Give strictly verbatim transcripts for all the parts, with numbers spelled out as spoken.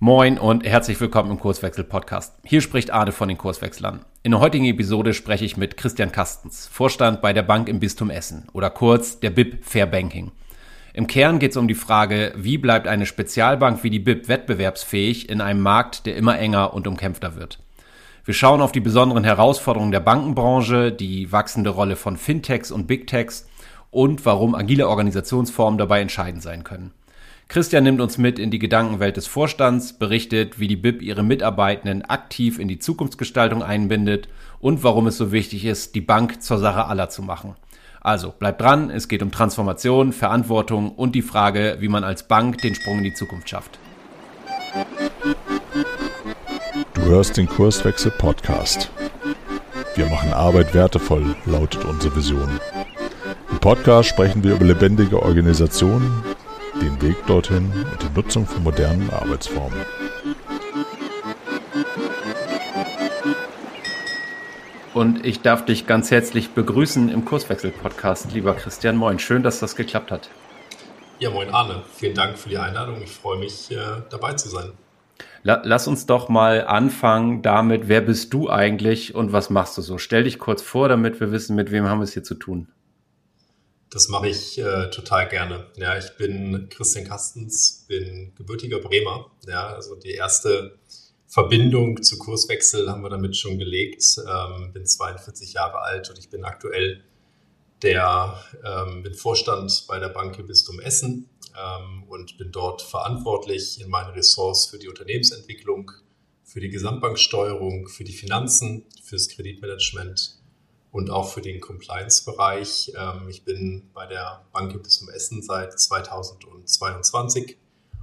Moin und herzlich willkommen im Kurswechsel-Podcast. Hier spricht Arne von den Kurswechslern. In der heutigen Episode spreche ich mit Christian Kastens, Vorstand bei der Bank im Bistum Essen oder kurz der B I B Fair Banking. Im Kern geht es um die Frage, wie bleibt eine Spezialbank wie die B I B wettbewerbsfähig in einem Markt, der immer enger und umkämpfter wird. Wir schauen auf die besonderen Herausforderungen der Bankenbranche, die wachsende Rolle von Fintechs und Big Techs und warum agile Organisationsformen dabei entscheidend sein können. Christian nimmt uns mit in die Gedankenwelt des Vorstands, berichtet, wie die B I B ihre Mitarbeitenden aktiv in die Zukunftsgestaltung einbindet und warum es so wichtig ist, die Bank zur Sache aller zu machen. Also bleibt dran, es geht um Transformation, Verantwortung und die Frage, wie man als Bank den Sprung in die Zukunft schafft. Du hörst den Kurswechsel-Podcast. Wir machen Arbeit wertevoll, lautet unsere Vision. Im Podcast sprechen wir über lebendige Organisationen, den Weg dorthin und die Nutzung von modernen Arbeitsformen. Und ich darf dich ganz herzlich begrüßen im Kurswechsel-Podcast, lieber Christian. Moin, schön, dass das geklappt hat. Ja, moin Arne. Vielen Dank für die Einladung. Ich freue mich, äh, dabei zu sein. La- Lass uns doch mal anfangen damit, wer bist du eigentlich und was machst du so? Stell dich kurz vor, damit wir wissen, mit wem haben wir es hier zu tun. Das mache ich äh, total gerne. Ja, ich bin Christian Kastens, bin gebürtiger Bremer. Ja, also die erste Verbindung zu Kurswechsel haben wir damit schon gelegt. Ähm, bin zweiundvierzig Jahre alt und ich bin aktuell der ähm, bin Vorstand bei der Bank im Bistum Essen ähm, und bin dort verantwortlich in meinen Ressorts für die Unternehmensentwicklung, für die Gesamtbanksteuerung, für die Finanzen, fürs Kreditmanagement und auch für den Compliance-Bereich. Ich bin bei der Bank im Bistum Essen seit zweitausendzweiundzwanzig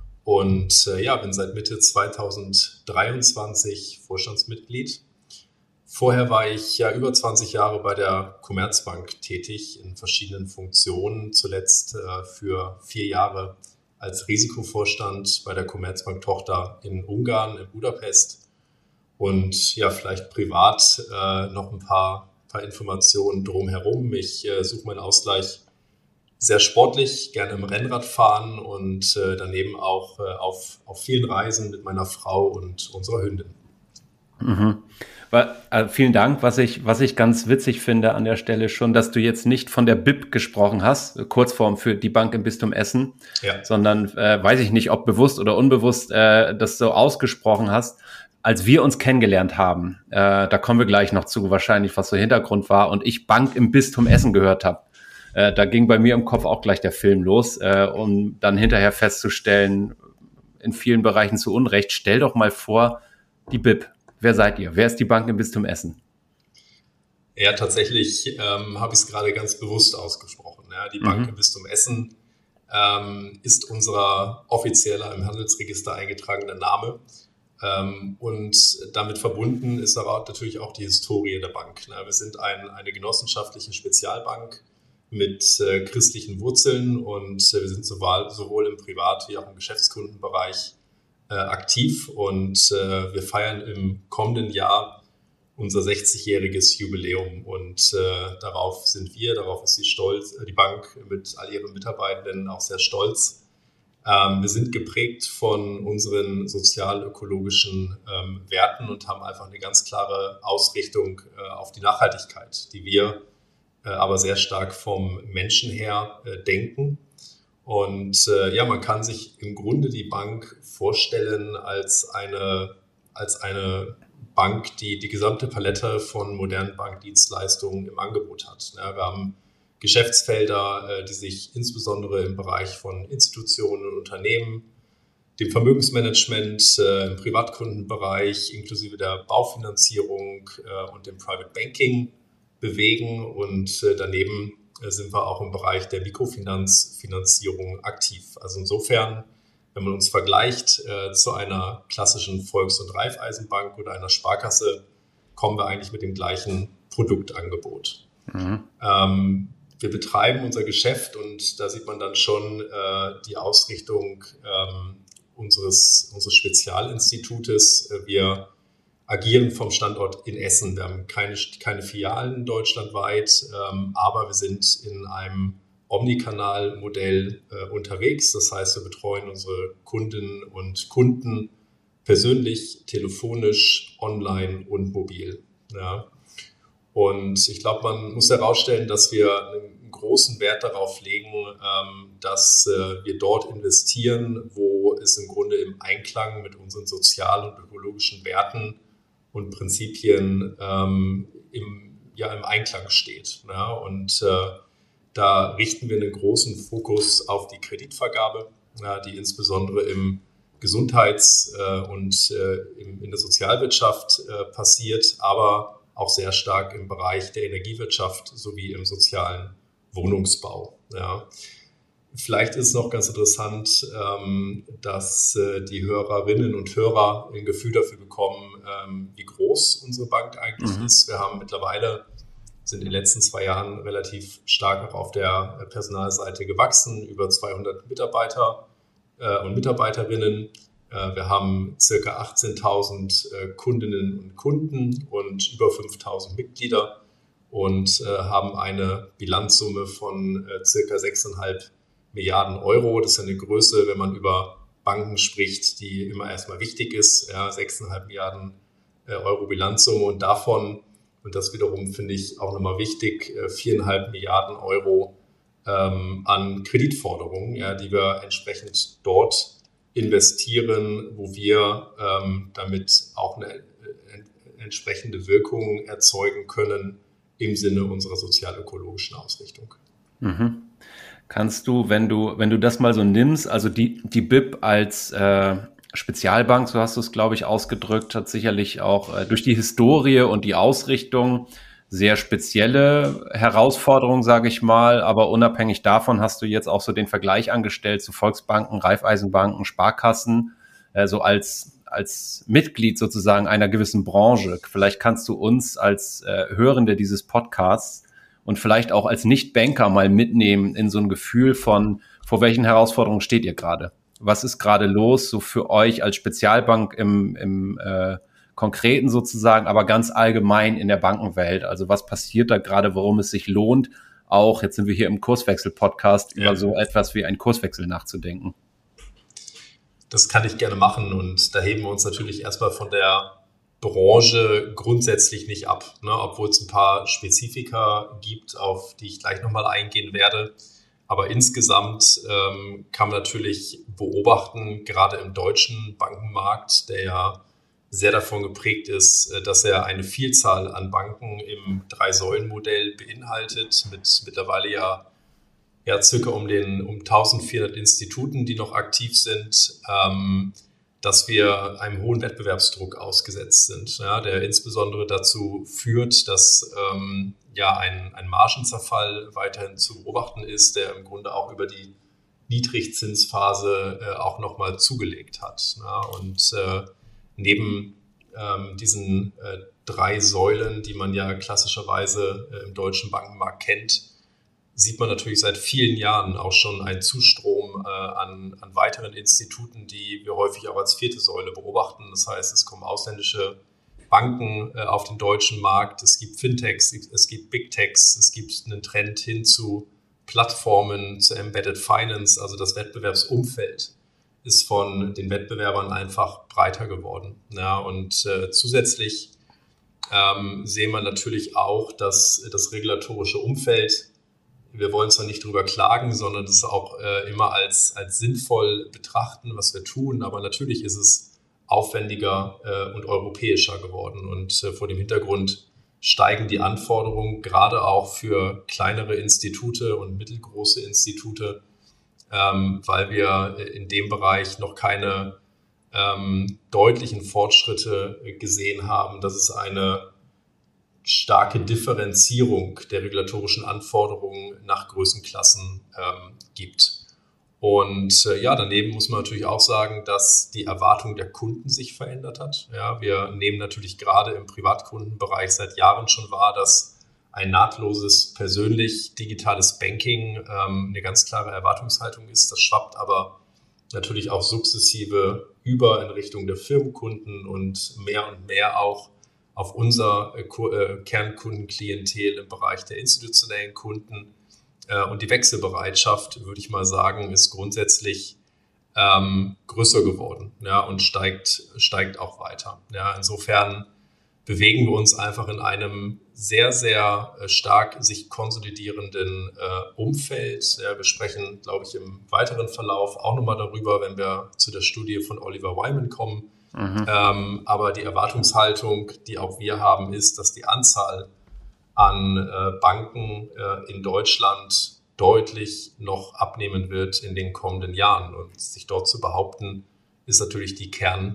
und ja, bin seit Mitte zweitausenddreiundzwanzig Vorstandsmitglied. Vorher war ich ja über zwanzig Jahre bei der Commerzbank tätig in verschiedenen Funktionen, zuletzt für vier Jahre als Risikovorstand bei der Commerzbank-Tochter in Ungarn, in Budapest. Und ja, vielleicht privat noch ein paar paar Informationen drumherum. Ich äh, suche meinen Ausgleich sehr sportlich, gerne im Rennrad fahren und äh, daneben auch äh, auf, auf vielen Reisen mit meiner Frau und unserer Hündin. Mhm. Äh, vielen Dank. Was ich, was ich ganz witzig finde an der Stelle schon, dass du jetzt nicht von der B I B gesprochen hast, Kurzform für die Bank im Bistum Essen, ja. sondern äh, weiß ich nicht, ob bewusst oder unbewusst äh, das so ausgesprochen hast. Als wir uns kennengelernt haben, äh, da kommen wir gleich noch zu, wahrscheinlich, was so Hintergrund war, und ich Bank im Bistum Essen gehört habe, äh, da ging bei mir im Kopf auch gleich der Film los, äh, um dann hinterher festzustellen, in vielen Bereichen zu Unrecht, stell doch mal vor, die B I B. Wer seid ihr? Wer ist die Bank im Bistum Essen? Ja, tatsächlich ähm, habe ich es gerade ganz bewusst ausgesprochen. Ja, die Bank mhm. im Bistum Essen ähm, ist unser offizieller im Handelsregister eingetragener Name. Ähm, und damit verbunden ist aber natürlich auch die Historie der Bank. Na, wir sind ein, eine genossenschaftliche Spezialbank mit äh, christlichen Wurzeln und äh, wir sind sowohl, sowohl im Privat- wie auch im Geschäftskundenbereich äh, aktiv und äh, wir feiern im kommenden Jahr unser sechzigjähriges Jubiläum und äh, darauf sind wir, darauf ist die, Stolz, äh, die Bank mit all ihren Mitarbeitenden auch sehr stolz. Ähm, wir sind geprägt von unseren sozial-ökologischen ähm, Werten und haben einfach eine ganz klare Ausrichtung äh, auf die Nachhaltigkeit, die wir äh, aber sehr stark vom Menschen her äh, denken. Und äh, ja, man kann sich im Grunde die Bank vorstellen als eine, als eine Bank, die die gesamte Palette von modernen Bankdienstleistungen im Angebot hat. Ja, wir haben Geschäftsfelder, die sich insbesondere im Bereich von Institutionen und Unternehmen, dem Vermögensmanagement, im Privatkundenbereich inklusive der Baufinanzierung und dem Private Banking bewegen. Und daneben sind wir auch im Bereich der Mikrofinanzierung aktiv. Also insofern, wenn man uns vergleicht zu einer klassischen Volks- und Raiffeisenbank oder einer Sparkasse, kommen wir eigentlich mit dem gleichen Produktangebot. Mhm. Ähm, Wir betreiben unser Geschäft und da sieht man dann schon äh, die Ausrichtung ähm, unseres, unseres Spezialinstitutes. Wir agieren vom Standort in Essen. Wir haben keine, keine Filialen deutschlandweit, ähm, aber wir sind in einem Omnikanal-Modell äh, unterwegs. Das heißt, wir betreuen unsere Kundinnen und Kunden persönlich, telefonisch, online und mobil. Ja. Und ich glaube, man muss herausstellen, dass wir einen großen Wert darauf legen, ähm, dass äh, wir dort investieren, wo es im Grunde im Einklang mit unseren sozialen und ökologischen Werten und Prinzipien ähm, im, ja, im Einklang steht. Ja. Und äh, da richten wir einen großen Fokus auf die Kreditvergabe, ja, die insbesondere im Gesundheits- äh, und äh, im, in der Sozialwirtschaft äh, passiert, aber auch sehr stark im Bereich der Energiewirtschaft sowie im sozialen Wohnungsbau. Ja. Vielleicht ist es noch ganz interessant, ähm, dass äh, die Hörerinnen und Hörer ein Gefühl dafür bekommen, ähm, wie groß unsere Bank eigentlich mhm. ist. Wir haben mittlerweile, sind in den letzten zwei Jahren relativ stark auch auf der Personalseite gewachsen, über zweihundert Mitarbeiter äh, und Mitarbeiterinnen. Wir haben circa achtzehntausend Kundinnen und Kunden und über fünftausend Mitglieder und haben eine Bilanzsumme von circa sechs Komma fünf Milliarden Euro. Das ist eine Größe, wenn man über Banken spricht, die immer erstmal wichtig ist. Ja, sechs Komma fünf Milliarden Euro Bilanzsumme und davon, und das wiederum finde ich auch nochmal wichtig, vier Komma fünf Milliarden Euro ähm, an Kreditforderungen, ja, die wir entsprechend dort investieren, wo wir ähm, damit auch eine äh, entsprechende Wirkung erzeugen können im Sinne unserer sozial-ökologischen Ausrichtung. Mhm. Kannst du, wenn du, wenn du das mal so nimmst, also die, die B I B als äh, Spezialbank, so hast du es, glaube ich, ausgedrückt, hat sicherlich auch äh, durch die Historie und die Ausrichtung sehr spezielle Herausforderungen, sage ich mal, aber unabhängig davon hast du jetzt auch so den Vergleich angestellt zu Volksbanken, Raiffeisenbanken, Sparkassen, äh, so als als Mitglied sozusagen einer gewissen Branche. Vielleicht kannst du uns als äh, Hörende dieses Podcasts und vielleicht auch als Nicht-Banker mal mitnehmen in so ein Gefühl von, vor welchen Herausforderungen steht ihr gerade? Was ist gerade los so für euch als Spezialbank im im äh, Konkreten sozusagen, aber ganz allgemein in der Bankenwelt. Also was passiert da gerade, warum es sich lohnt, auch, jetzt sind wir hier im Kurswechsel-Podcast, ja, über so etwas wie einen Kurswechsel nachzudenken? Das kann ich gerne machen und da heben wir uns natürlich erstmal von der Branche grundsätzlich nicht ab, ne? Obwohl es ein paar Spezifika gibt, auf die ich gleich nochmal eingehen werde. Aber insgesamt ähm, kann man natürlich beobachten, gerade im deutschen Bankenmarkt, der ja sehr davon geprägt ist, dass er eine Vielzahl an Banken im Drei-Säulen-Modell beinhaltet, mit mittlerweile ja, ja circa um den um eintausendvierhundert Instituten, die noch aktiv sind, ähm, dass wir einem hohen Wettbewerbsdruck ausgesetzt sind, ja, der insbesondere dazu führt, dass ähm, ja ein, ein Margenzerfall weiterhin zu beobachten ist, der im Grunde auch über die Niedrigzinsphase äh, auch nochmal zugelegt hat. Ja, und äh, Neben ähm, diesen äh, drei Säulen, die man ja klassischerweise äh, im deutschen Bankenmarkt kennt, sieht man natürlich seit vielen Jahren auch schon einen Zustrom äh, an, an weiteren Instituten, die wir häufig auch als vierte Säule beobachten. Das heißt, es kommen ausländische Banken äh, auf den deutschen Markt, es gibt Fintechs, es gibt Big Techs, es gibt einen Trend hin zu Plattformen, zu Embedded Finance, also das Wettbewerbsumfeld ist von den Wettbewerbern einfach breiter geworden. Ja, und äh, zusätzlich ähm, sehen wir natürlich auch, dass das regulatorische Umfeld, wir wollen zwar nicht drüber klagen, sondern das auch äh, immer als, als sinnvoll betrachten, was wir tun, aber natürlich ist es aufwendiger äh, und europäischer geworden. Und äh, vor dem Hintergrund steigen die Anforderungen gerade auch für kleinere Institute und mittelgroße Institute, Ähm, weil wir in dem Bereich noch keine ähm, deutlichen Fortschritte gesehen haben, dass es eine starke Differenzierung der regulatorischen Anforderungen nach Größenklassen ähm, gibt. Und äh, ja, daneben muss man natürlich auch sagen, dass die Erwartung der Kunden sich verändert hat. Ja, wir nehmen natürlich gerade im Privatkundenbereich seit Jahren schon wahr, dass ein nahtloses, persönlich digitales Banking ähm, eine ganz klare Erwartungshaltung ist. Das schwappt aber natürlich auch sukzessive über in Richtung der Firmenkunden und mehr und mehr auch auf unser äh, Kernkundenklientel im Bereich der institutionellen Kunden. Äh, und die Wechselbereitschaft, würde ich mal sagen, ist grundsätzlich ähm, größer geworden, ja, und steigt, steigt auch weiter. Ja, insofern bewegen wir uns einfach in einem sehr, sehr stark sich konsolidierenden äh, Umfeld. Ja, wir sprechen, glaube ich, im weiteren Verlauf auch nochmal darüber, wenn wir zu der Studie von Oliver Wyman kommen. Mhm. Ähm, aber die Erwartungshaltung, die auch wir haben, ist, dass die Anzahl an äh, Banken äh, in Deutschland deutlich noch abnehmen wird in den kommenden Jahren. Und sich dort zu behaupten, ist natürlich die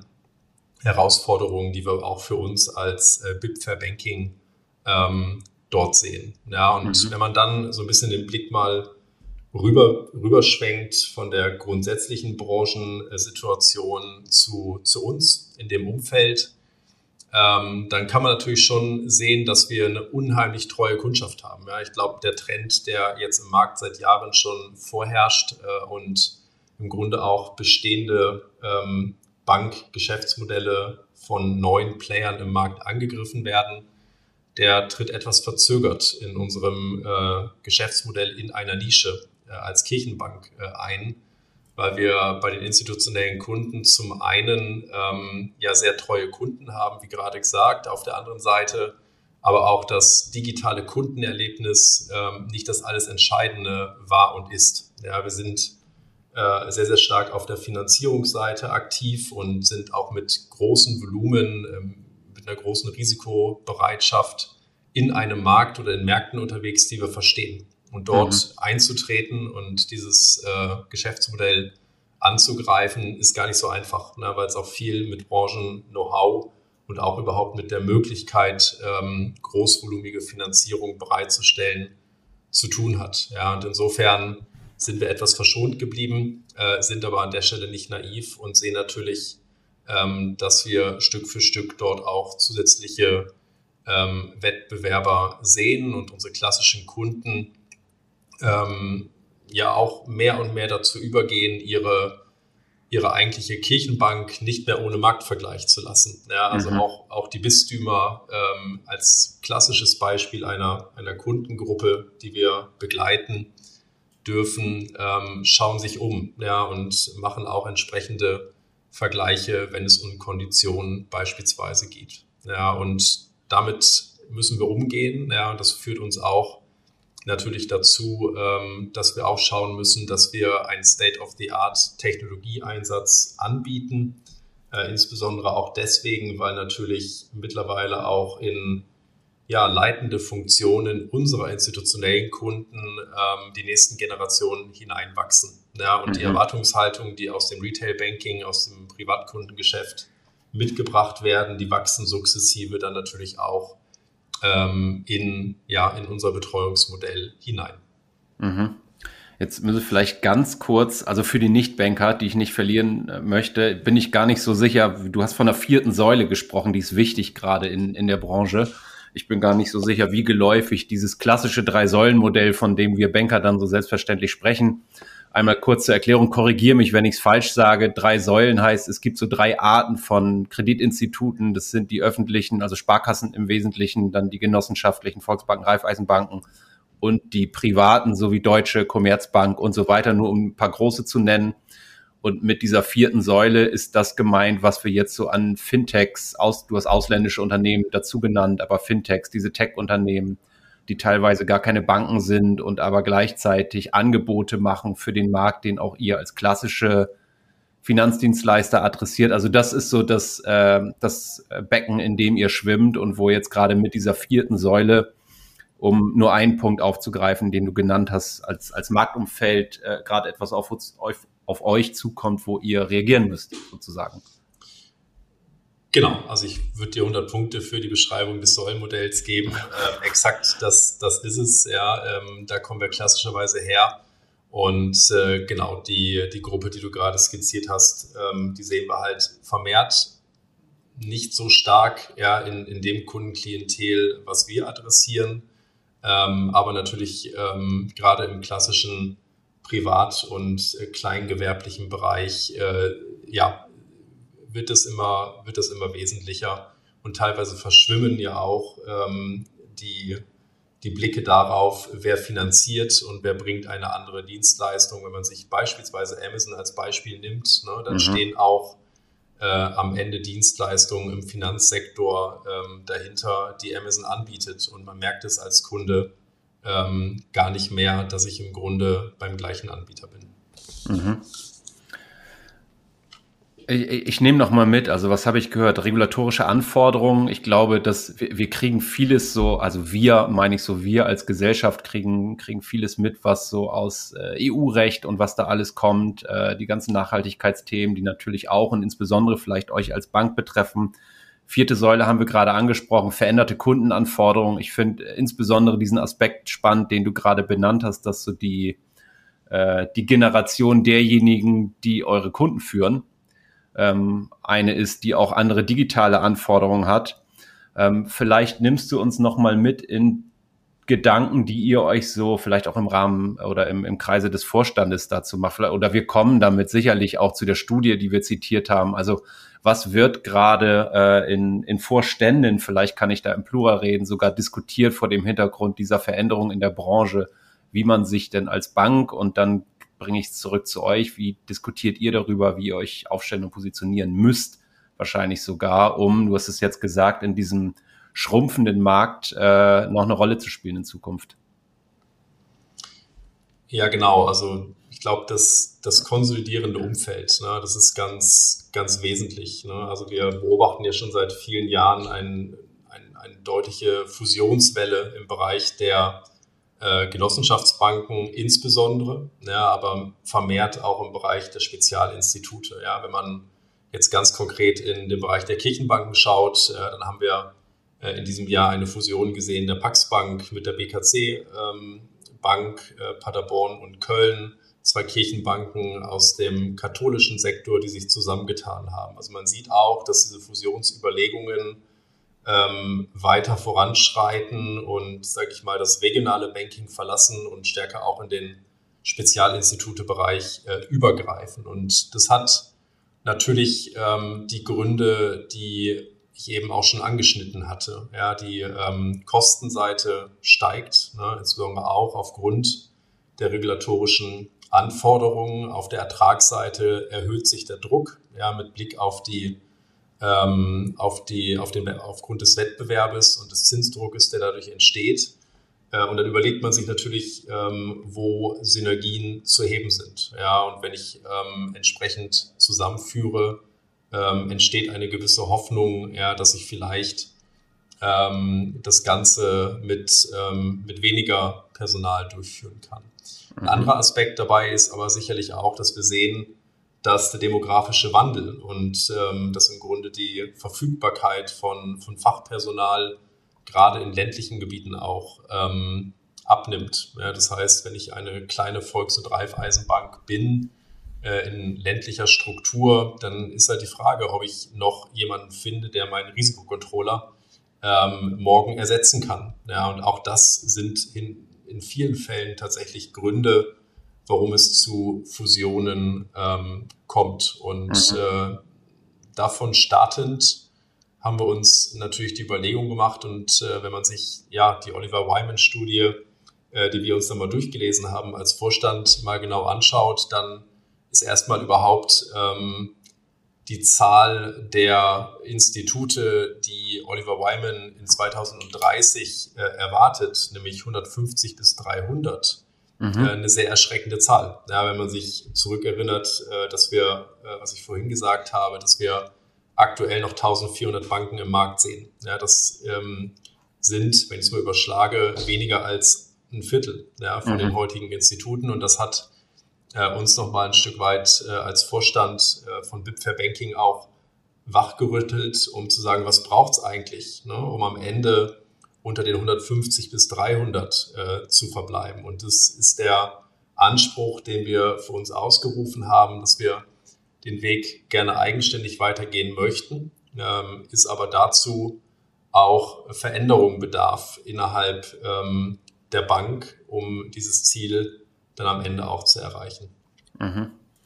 Kernherausforderung, die wir auch für uns als äh, B I P Fair Banking ähm, dort sehen. Ja, und mhm. wenn man dann so ein bisschen den Blick mal rüber, rüberschwenkt von der grundsätzlichen Branchensituation zu, zu uns in dem Umfeld, Ähm, dann kann man natürlich schon sehen, dass wir eine unheimlich treue Kundschaft haben. Ja, ich glaube, der Trend, der jetzt im Markt seit Jahren schon vorherrscht äh, und im Grunde auch bestehende ähm, Bankgeschäftsmodelle von neuen Playern im Markt angegriffen werden, der tritt etwas verzögert in unserem äh, Geschäftsmodell in einer Nische äh, als Kirchenbank äh, ein, weil wir bei den institutionellen Kunden zum einen ähm, ja sehr treue Kunden haben, wie gerade gesagt, auf der anderen Seite aber auch das digitale Kundenerlebnis ähm, nicht das alles Entscheidende war und ist. Ja, wir sind äh, sehr, sehr stark auf der Finanzierungsseite aktiv und sind auch mit großen Volumen, ähm, mit einer großen Risikobereitschaft in einem Markt oder in Märkten unterwegs, die wir verstehen. Und dort mhm. einzutreten und dieses äh, Geschäftsmodell anzugreifen, ist gar nicht so einfach, ne, weil es auch viel mit Branchen-Know-how und auch überhaupt mit der Möglichkeit, ähm, großvolumige Finanzierung bereitzustellen, zu tun hat. Ja, und insofern sind wir etwas verschont geblieben, äh, sind aber an der Stelle nicht naiv und sehen natürlich, ähm, dass wir Stück für Stück dort auch zusätzliche ähm, Wettbewerber sehen und unsere klassischen Kunden Ähm, ja auch mehr und mehr dazu übergehen, ihre, ihre eigentliche Kirchenbank nicht mehr ohne Marktvergleich zu lassen. Ja, also mhm. auch, auch die Bistümer ähm, als klassisches Beispiel einer, einer Kundengruppe, die wir begleiten dürfen, ähm, schauen sich um, ja, und machen auch entsprechende Vergleiche, wenn es um Konditionen beispielsweise geht. Ja, und damit müssen wir umgehen. Ja, und das führt uns auch natürlich dazu, dass wir auch schauen müssen, dass wir einen State-of-the-Art-Technologieeinsatz anbieten. Äh, insbesondere auch deswegen, weil natürlich mittlerweile auch in ja, leitende Funktionen unserer institutionellen Kunden ähm, die nächsten Generationen hineinwachsen. Ja, und mhm. die Erwartungshaltung, die aus dem Retail-Banking, aus dem Privatkundengeschäft mitgebracht werden, die wachsen sukzessive dann natürlich auch In, ja, in unser Betreuungsmodell hinein. Mhm. Jetzt müssen wir vielleicht ganz kurz, also für die Nichtbanker, die ich nicht verlieren möchte, bin ich gar nicht so sicher. Du hast von der vierten Säule gesprochen, die ist wichtig gerade in, in der Branche. Ich bin gar nicht so sicher, wie geläufig dieses klassische Drei-Säulen-Modell, von dem wir Banker dann so selbstverständlich sprechen. Einmal kurz zur Erklärung, korrigiere mich, wenn ich es falsch sage. Drei Säulen heißt, es gibt so drei Arten von Kreditinstituten. Das sind die öffentlichen, also Sparkassen im Wesentlichen, dann die genossenschaftlichen Volksbanken, Raiffeisenbanken und die privaten sowie Deutsche, Commerzbank und so weiter, nur um ein paar große zu nennen. Und mit dieser vierten Säule ist das gemeint, was wir jetzt so an Fintechs, aus, du hast ausländische Unternehmen dazu genannt, aber Fintechs, diese Tech-Unternehmen, die teilweise gar keine Banken sind und aber gleichzeitig Angebote machen für den Markt, den auch ihr als klassische Finanzdienstleister adressiert. Also das ist so das, äh, das Becken, in dem ihr schwimmt und wo jetzt gerade mit dieser vierten Säule, um nur einen Punkt aufzugreifen, den du genannt hast, als, als Marktumfeld äh, gerade etwas auf, auf, auf euch zukommt, wo ihr reagieren müsst, sozusagen. Genau, also ich würde dir hundert Punkte für die Beschreibung des Säulenmodells geben. Ähm, exakt, das, das ist es. Ja, ähm, da kommen wir klassischerweise her. Und äh, genau, die, die Gruppe, die du gerade skizziert hast, ähm, die sehen wir halt vermehrt nicht so stark ja, in, in dem Kundenklientel, was wir adressieren. Ähm, aber natürlich ähm, gerade im klassischen Privat- und äh, kleingewerblichen Bereich, äh, ja, wird das immer, wird das immer wesentlicher und teilweise verschwimmen ja auch ähm, die, die Blicke darauf, wer finanziert und wer bringt eine andere Dienstleistung. Wenn man sich beispielsweise Amazon als Beispiel nimmt, ne, dann mhm. stehen auch äh, am Ende Dienstleistungen im Finanzsektor ähm, dahinter, die Amazon anbietet. Und man merkt es als Kunde ähm, gar nicht mehr, dass ich im Grunde beim gleichen Anbieter bin. Mhm. Ich, ich nehme noch mal mit, also was habe ich gehört? Regulatorische Anforderungen. Ich glaube, dass wir, wir kriegen vieles so, also wir, meine ich so, wir als Gesellschaft kriegen, kriegen vieles mit, was so aus äh, E U-Recht und was da alles kommt, äh, die ganzen Nachhaltigkeitsthemen, die natürlich auch und insbesondere vielleicht euch als Bank betreffen. Vierte Säule haben wir gerade angesprochen, veränderte Kundenanforderungen. Ich finde insbesondere diesen Aspekt spannend, den du gerade benannt hast, dass so die, äh, die Generation derjenigen, die eure Kunden führen, Ähm, eine ist, die auch andere digitale Anforderungen hat. Ähm, vielleicht nimmst du uns noch mal mit in Gedanken, die ihr euch so vielleicht auch im Rahmen oder im, im Kreise des Vorstandes dazu macht. Oder wir kommen damit sicherlich auch zu der Studie, die wir zitiert haben. Also was wird gerade äh, in, in Vorständen, vielleicht kann ich da im Plural reden, sogar diskutiert vor dem Hintergrund dieser Veränderung in der Branche, wie man sich denn als Bank und dann bringe ich es zurück zu euch. Wie diskutiert ihr darüber, wie ihr euch aufstellen und positionieren müsst? Wahrscheinlich sogar, um, du hast es jetzt gesagt, in diesem schrumpfenden Markt äh, noch eine Rolle zu spielen in Zukunft. Ja, genau. Also ich glaube, das, das konsolidierende Umfeld, ne, das ist ganz, ganz wesentlich. Ne? Also wir beobachten ja schon seit vielen Jahren ein, ein, eine deutliche Fusionswelle im Bereich der Genossenschaftsbanken insbesondere, ja, aber vermehrt auch im Bereich der Spezialinstitute. Ja. Wenn man jetzt ganz konkret in den Bereich der Kirchenbanken schaut, äh, dann haben wir äh, in diesem Jahr eine Fusion gesehen der Pax Bank mit der B K C ähm, Bank, äh, Paderborn und Köln, zwei Kirchenbanken aus dem katholischen Sektor, die sich zusammengetan haben. Also man sieht auch, dass diese Fusionsüberlegungen Ähm, weiter voranschreiten und, sage ich mal, das regionale Banking verlassen und stärker auch in den Spezialinstitute-Bereich äh, übergreifen. Und das hat natürlich ähm, die Gründe, die ich eben auch schon angeschnitten hatte. Ja, die ähm, Kostenseite steigt, ne, insbesondere auch aufgrund der regulatorischen Anforderungen. Auf der Ertragsseite erhöht sich der Druck, ja, mit Blick auf die Auf die, auf den, aufgrund des Wettbewerbes und des Zinsdruckes, der dadurch entsteht. Und dann überlegt man sich natürlich, wo Synergien zu heben sind. Ja, und wenn ich ähm, entsprechend zusammenführe, ähm, entsteht eine gewisse Hoffnung, ja, dass ich vielleicht ähm, das Ganze mit, ähm, mit weniger Personal durchführen kann. Ein anderer Aspekt dabei ist aber sicherlich auch, dass wir sehen, dass der demografische Wandel und ähm, dass im Grunde die Verfügbarkeit von, von Fachpersonal gerade in ländlichen Gebieten auch ähm, abnimmt. Ja, das heißt, wenn ich eine kleine Volks- und Raiffeisenbank bin, äh, in ländlicher Struktur, dann ist halt die Frage, ob ich noch jemanden finde, der meinen Risikocontroller ähm, morgen ersetzen kann. Ja, und auch das sind in, in vielen Fällen tatsächlich Gründe, warum es zu Fusionen ähm, kommt. Und mhm. äh, davon startend haben wir uns natürlich die Überlegung gemacht. Und äh, wenn man sich ja die Oliver Wyman-Studie, äh, die wir uns dann mal durchgelesen haben, als Vorstand mal genau anschaut, dann ist erstmal überhaupt ähm, die Zahl der Institute, die Oliver Wyman in zweitausenddreißig äh, erwartet, nämlich hundertfünfzig bis dreihundert, Mhm. eine sehr erschreckende Zahl. Ja, wenn man sich zurückerinnert, dass wir, was ich vorhin gesagt habe, dass wir aktuell noch eintausendvierhundert Banken im Markt sehen. Ja, das ähm, sind, wenn ich es mal überschlage, weniger als ein Viertel, ja, von mhm. den heutigen Instituten. Und das hat äh, uns nochmal ein Stück weit äh, als Vorstand äh, von B I P Fair Banking auch wachgerüttelt, um zu sagen, was braucht es eigentlich, ne, um am Ende unter den hundertfünfzig bis dreihundert äh, zu verbleiben. Und das ist der Anspruch, den wir für uns ausgerufen haben, dass wir den Weg gerne eigenständig weitergehen möchten, ähm, ist aber dazu auch Veränderungen bedarf innerhalb ähm, der Bank, um dieses Ziel dann am Ende auch zu erreichen. Mhm.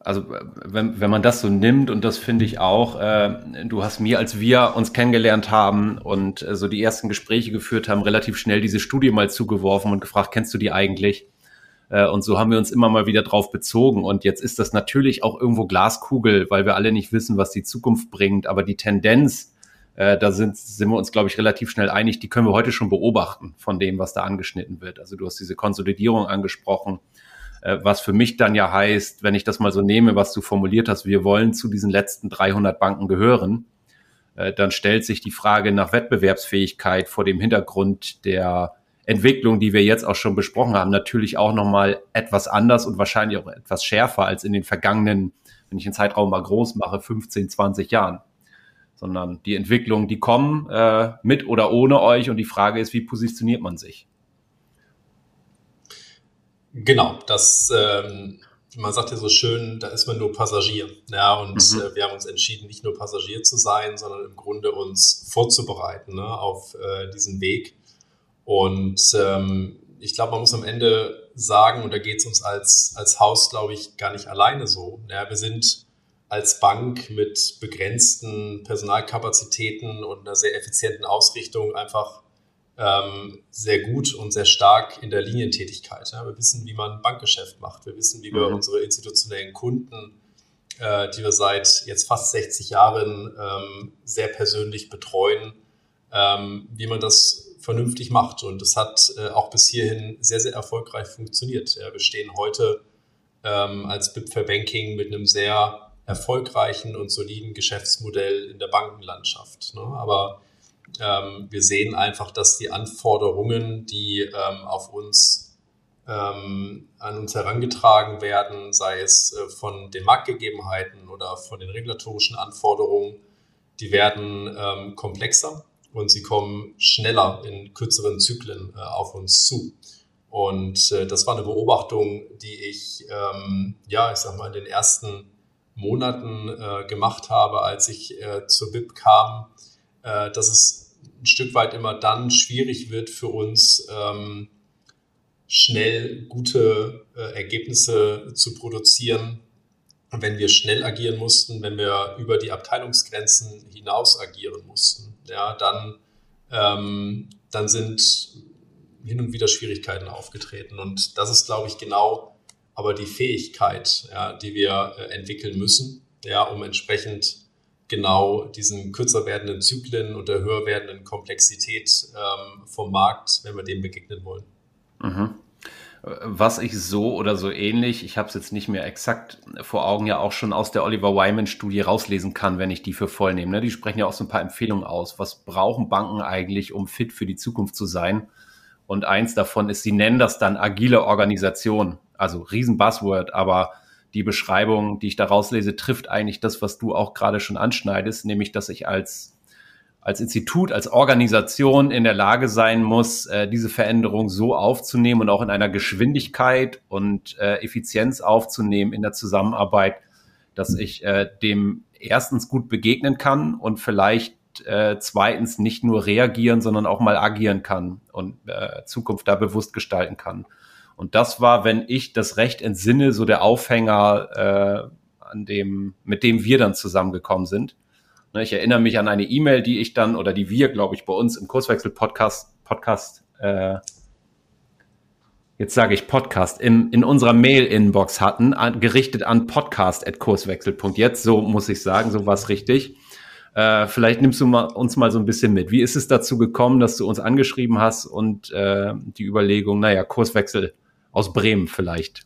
Also wenn, wenn man das so nimmt, und das finde ich auch, äh, du hast mir, als wir uns kennengelernt haben und äh, so die ersten Gespräche geführt haben, relativ schnell diese Studie mal zugeworfen und gefragt, kennst du die eigentlich? Äh, und so haben wir uns immer mal wieder drauf bezogen. Und jetzt ist das natürlich auch irgendwo Glaskugel, weil wir alle nicht wissen, was die Zukunft bringt. Aber die Tendenz, äh, da sind, sind wir uns, glaube ich, relativ schnell einig, die können wir heute schon beobachten von dem, was da angeschnitten wird. Also du hast diese Konsolidierung angesprochen, äh, was für mich dann ja heißt, wenn ich das mal so nehme, was du formuliert hast, wir wollen zu diesen letzten dreihundert Banken gehören, äh, dann stellt sich die Frage nach Wettbewerbsfähigkeit vor dem Hintergrund der Entwicklung, die wir jetzt auch schon besprochen haben, natürlich auch nochmal etwas anders und wahrscheinlich auch etwas schärfer als in den vergangenen, wenn ich den Zeitraum mal groß mache, fünfzehn, zwanzig Jahren. Sondern die Entwicklungen, die kommen äh, mit oder ohne euch, und die Frage ist, wie positioniert man sich? Genau, das, ähm, man sagt ja so schön, da ist man nur Passagier. Ja, und mhm. äh, wir haben uns entschieden, nicht nur Passagier zu sein, sondern im Grunde uns vorzubereiten, ne, auf äh, diesen Weg. Und ähm, ich glaube, man muss am Ende sagen, und da geht es uns als, als Haus, glaube ich, gar nicht alleine so. Ja, wir sind als Bank mit begrenzten Personalkapazitäten und einer sehr effizienten Ausrichtung einfach ähm, sehr gut und sehr stark in der Linientätigkeit. Ja, wir wissen, wie man Bankgeschäft macht. Wir wissen, wie wir mhm. unsere institutionellen Kunden, äh, die wir seit jetzt fast sechzig Jahren ähm, sehr persönlich betreuen, ähm, wie man das vernünftig macht. Und das hat äh, auch bis hierhin sehr, sehr erfolgreich funktioniert. Ja, wir stehen heute ähm, als B I P Fair Banking mit einem sehr erfolgreichen und soliden Geschäftsmodell in der Bankenlandschaft. Ne? Aber ähm, wir sehen einfach, dass die Anforderungen, die ähm, auf uns ähm, an uns herangetragen werden, sei es äh, von den Marktgegebenheiten oder von den regulatorischen Anforderungen, die werden ähm, komplexer. Und sie kommen schneller in kürzeren Zyklen äh, auf uns zu. Und äh, das war eine Beobachtung, die ich, ähm, ja, ich sag mal, in den ersten Monaten äh, gemacht habe, als ich äh, zur B I P kam, äh, dass es ein Stück weit immer dann schwierig wird für uns, ähm, schnell gute äh, Ergebnisse zu produzieren, wenn wir schnell agieren mussten, wenn wir über die Abteilungsgrenzen hinaus agieren mussten. Ja, dann, ähm, dann sind hin und wieder Schwierigkeiten aufgetreten. Und das ist, glaube ich, genau aber die Fähigkeit, ja, die wir äh, entwickeln müssen, ja, um entsprechend genau diesen kürzer werdenden Zyklen und der höher werdenden Komplexität ähm, vom Markt, wenn wir dem begegnen wollen. Mhm. Was ich so oder so ähnlich, ich habe es jetzt nicht mehr exakt vor Augen, ja auch schon aus der Oliver Wyman-Studie rauslesen kann, wenn ich die für voll nehme. Ne? Die sprechen ja auch so ein paar Empfehlungen aus. Was brauchen Banken eigentlich, um fit für die Zukunft zu sein? Und eins davon ist, sie nennen das dann agile Organisation. Also riesen Buzzword, aber die Beschreibung, die ich da rauslese, trifft eigentlich das, was du auch gerade schon anschneidest, nämlich, dass ich als als Institut, als Organisation in der Lage sein muss, äh, diese Veränderung so aufzunehmen und auch in einer Geschwindigkeit und äh, Effizienz aufzunehmen in der Zusammenarbeit, dass ich äh, dem erstens gut begegnen kann und vielleicht äh, zweitens nicht nur reagieren, sondern auch mal agieren kann und äh, Zukunft da bewusst gestalten kann. Und das war, wenn ich das recht entsinne, so der Aufhänger, äh, an dem, mit dem wir dann zusammengekommen sind. Ich erinnere mich an eine E-Mail, die ich dann, oder die wir, glaube ich, bei uns im Kurswechsel-Podcast, Podcast, äh, jetzt sage ich Podcast, in, in unserer Mail-Inbox hatten, an, gerichtet an podcast at kurswechsel punkt jetzt, so muss ich sagen, so war es richtig. Äh, vielleicht nimmst du mal, uns mal so ein bisschen mit. Wie ist es dazu gekommen, dass du uns angeschrieben hast und äh, die Überlegung, naja, Kurswechsel aus Bremen vielleicht?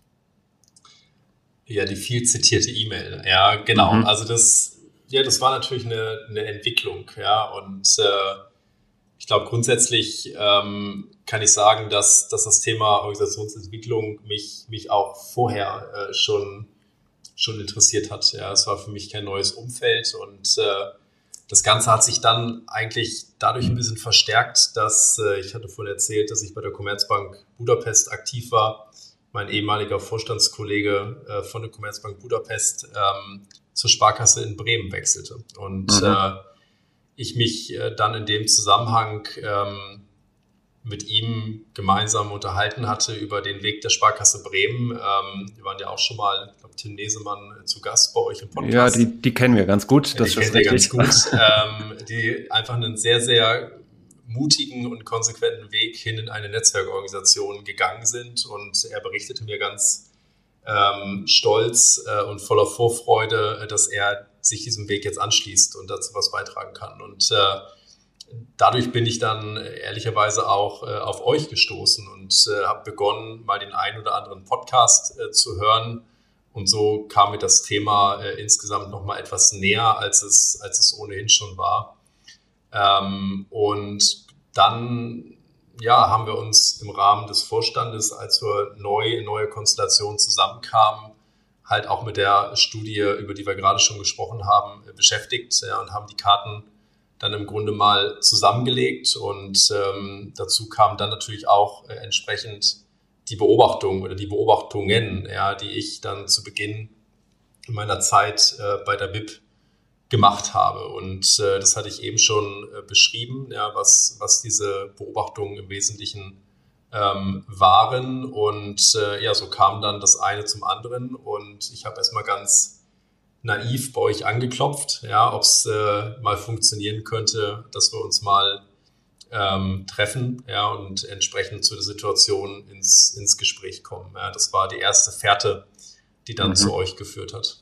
Ja, die viel zitierte E-Mail, ja, genau. Mhm. Also das... Ja, das war natürlich eine, eine Entwicklung, ja, und äh, ich glaube grundsätzlich ähm, kann ich sagen, dass, dass das Thema Organisationsentwicklung mich, mich auch vorher äh, schon, schon interessiert hat. Ja, es war für mich kein neues Umfeld und äh, das Ganze hat sich dann eigentlich dadurch ein bisschen verstärkt, dass äh, ich hatte vorhin erzählt, dass ich bei der Commerzbank Budapest aktiv war. Mein ehemaliger Vorstandskollege äh, von der Commerzbank Budapest ähm, zur Sparkasse in Bremen wechselte. Und mhm. äh, ich mich äh, dann in dem Zusammenhang ähm, mit ihm gemeinsam unterhalten hatte über den Weg der Sparkasse Bremen. Ähm, wir waren ja auch schon mal, ich glaube, Tim Nesemann zu Gast bei euch im Podcast. Ja, die, die kennen wir ganz gut. Ja, die kennen wir ganz gut. ähm, die einfach einen sehr, sehr mutigen und konsequenten Weg hin in eine Netzwerkorganisation gegangen sind. Und er berichtete mir ganz ähm, stolz äh, und voller Vorfreude, dass er sich diesem Weg jetzt anschließt und dazu was beitragen kann. Und äh, dadurch bin ich dann ehrlicherweise auch äh, auf euch gestoßen und äh, habe begonnen, mal den einen oder anderen Podcast äh, zu hören. Und so kam mir das Thema äh, insgesamt noch mal etwas näher, als es, als es ohnehin schon war. Ähm, und dann ja, haben wir uns im Rahmen des Vorstandes, als wir neu in neue Konstellationen zusammenkamen, halt auch mit der Studie, über die wir gerade schon gesprochen haben, beschäftigt, ja, und haben die Karten dann im Grunde mal zusammengelegt. Und ähm, dazu kamen dann natürlich auch äh, entsprechend die Beobachtungen oder die Beobachtungen, ja, die ich dann zu Beginn meiner Zeit äh, bei der B I P gemacht habe. Und äh, das hatte ich eben schon äh, beschrieben, ja, was, was diese Beobachtungen im Wesentlichen ähm, waren. Und äh, ja, so kam dann das eine zum anderen. Und ich habe erstmal ganz naiv bei euch angeklopft, ja, ob es äh, mal funktionieren könnte, dass wir uns mal ähm, treffen, ja, und entsprechend zu der Situation ins, ins Gespräch kommen. Ja, das war die erste Fährte, die dann mhm. zu euch geführt hat.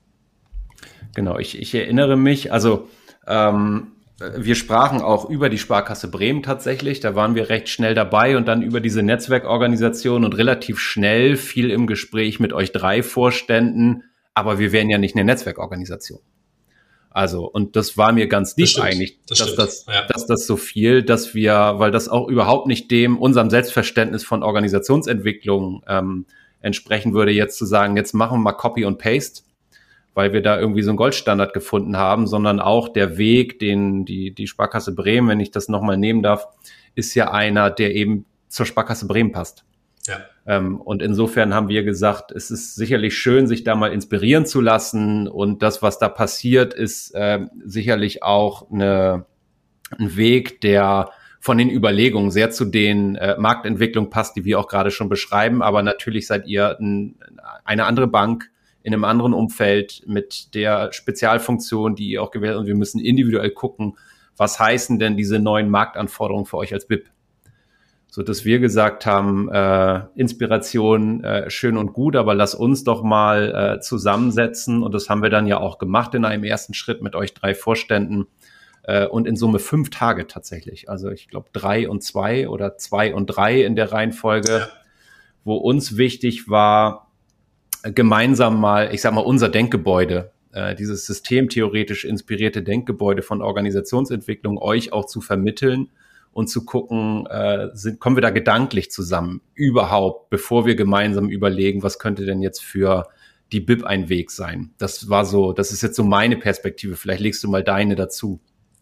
Genau, ich, ich erinnere mich, also ähm, wir sprachen auch über die Sparkasse Bremen tatsächlich, da waren wir recht schnell dabei und dann über diese Netzwerkorganisation und relativ schnell viel im Gespräch mit euch drei Vorständen, aber wir wären ja nicht eine Netzwerkorganisation. Also, und das war mir ganz lieb das eigentlich, das dass, das, ja. dass das so viel, dass wir, weil das auch überhaupt nicht dem, unserem Selbstverständnis von Organisationsentwicklung ähm, entsprechen würde, jetzt zu sagen, jetzt machen wir mal Copy und Paste, weil wir da irgendwie so einen Goldstandard gefunden haben, sondern auch der Weg, den die, die Sparkasse Bremen, wenn ich das nochmal nehmen darf, ist ja einer, der eben zur Sparkasse Bremen passt. Ja. Ähm, und insofern haben wir gesagt, es ist sicherlich schön, sich da mal inspirieren zu lassen und das, was da passiert, ist äh, sicherlich auch eine, ein Weg, der von den Überlegungen sehr zu den äh, Marktentwicklungen passt, die wir auch gerade schon beschreiben, aber natürlich seid ihr ein, eine andere Bank, in einem anderen Umfeld mit der Spezialfunktion, die ihr auch gewählt habt. Und wir müssen individuell gucken, was heißen denn diese neuen Marktanforderungen für euch als B I P? So dass wir gesagt haben, äh, Inspiration äh, schön und gut, aber lass uns doch mal äh, zusammensetzen. Und das haben wir dann ja auch gemacht in einem ersten Schritt mit euch drei Vorständen äh, und in Summe fünf Tage tatsächlich. Also ich glaube drei und zwei oder zwei und drei in der Reihenfolge, ja. Wo uns wichtig war, gemeinsam mal, ich sag mal, unser Denkgebäude, äh, dieses systemtheoretisch inspirierte Denkgebäude von Organisationsentwicklung euch auch zu vermitteln und zu gucken, äh, sind, kommen wir da gedanklich zusammen überhaupt, bevor wir gemeinsam überlegen, was könnte denn jetzt für die B I P ein Weg sein. Das war so, das ist jetzt so meine Perspektive. Vielleicht legst du mal deine dazu.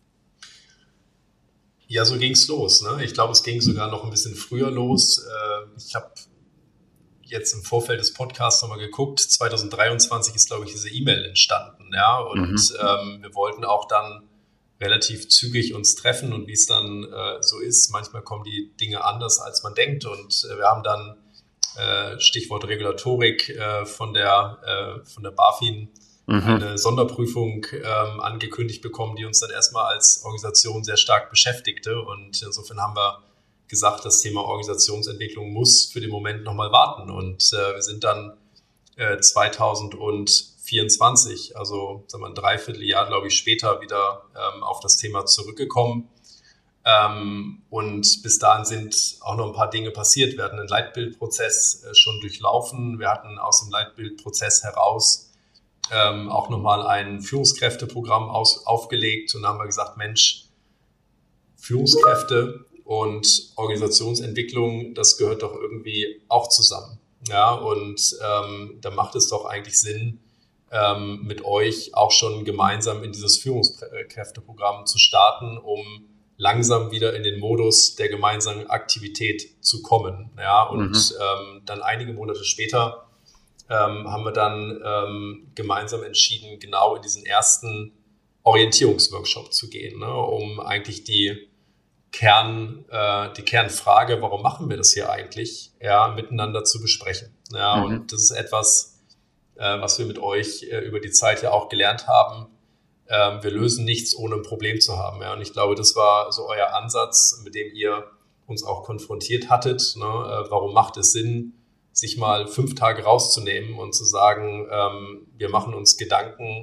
Ja, so ging's los. Ne? Ich glaube, es ging sogar noch ein bisschen früher los. Äh, ich habe jetzt im Vorfeld des Podcasts nochmal geguckt. zwanzig dreiundzwanzig ist, glaube ich, diese E-Mail entstanden. Ja, und mhm. ähm, wir wollten auch dann relativ zügig uns treffen und wie es dann äh, so ist. Manchmal kommen die Dinge anders, als man denkt. Und äh, wir haben dann äh, Stichwort Regulatorik äh, von der, äh, von der BaFin mhm. eine Sonderprüfung ähm, angekündigt bekommen, die uns dann erstmal als Organisation sehr stark beschäftigte. Und insofern haben wir gesagt, das Thema Organisationsentwicklung muss für den Moment nochmal warten. Und äh, wir sind dann äh, zweitausendvierundzwanzig, also sagen wir, ein Dreivierteljahr, glaube ich, später wieder ähm, auf das Thema zurückgekommen. Ähm, und bis dahin sind auch noch ein paar Dinge passiert. Wir hatten einen Leitbildprozess äh, schon durchlaufen. Wir hatten aus dem Leitbildprozess heraus ähm, auch nochmal ein Führungskräfteprogramm aus, aufgelegt. Und da haben wir gesagt, Mensch, Führungskräfte und Organisationsentwicklung, das gehört doch irgendwie auch zusammen. Ja, und ähm, da macht es doch eigentlich Sinn, ähm, mit euch auch schon gemeinsam in dieses Führungskräfteprogramm zu starten, um langsam wieder in den Modus der gemeinsamen Aktivität zu kommen. Ja, und mhm. ähm, dann einige Monate später ähm, haben wir dann ähm, gemeinsam entschieden, genau in diesen ersten Orientierungsworkshop zu gehen, ne, um eigentlich die Kern, äh, die Kernfrage, warum machen wir das hier eigentlich, ja, miteinander zu besprechen. Ja, mhm. Und das ist etwas, äh, was wir mit euch äh, über die Zeit ja auch gelernt haben. Ähm, wir lösen nichts, ohne ein Problem zu haben. Ja, und ich glaube, das war so euer Ansatz, mit dem ihr uns auch konfrontiert hattet. Ne? Äh, warum macht es Sinn, sich mal fünf Tage rauszunehmen und zu sagen, ähm, wir machen uns Gedanken,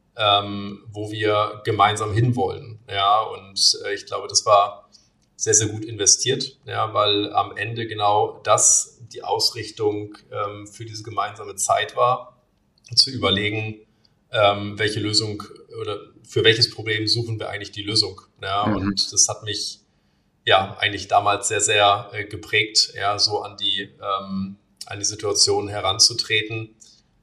ähm, wo wir gemeinsam hinwollen. Ja, und äh, ich glaube, das war sehr, sehr gut investiert, ja, weil am Ende genau das die Ausrichtung ähm, für diese gemeinsame Zeit war, zu überlegen, ähm, welche Lösung oder für welches Problem suchen wir eigentlich die Lösung. Ja, mhm. Und das hat mich ja eigentlich damals sehr, sehr äh, geprägt, ja, so an die, ähm, an die Situation heranzutreten.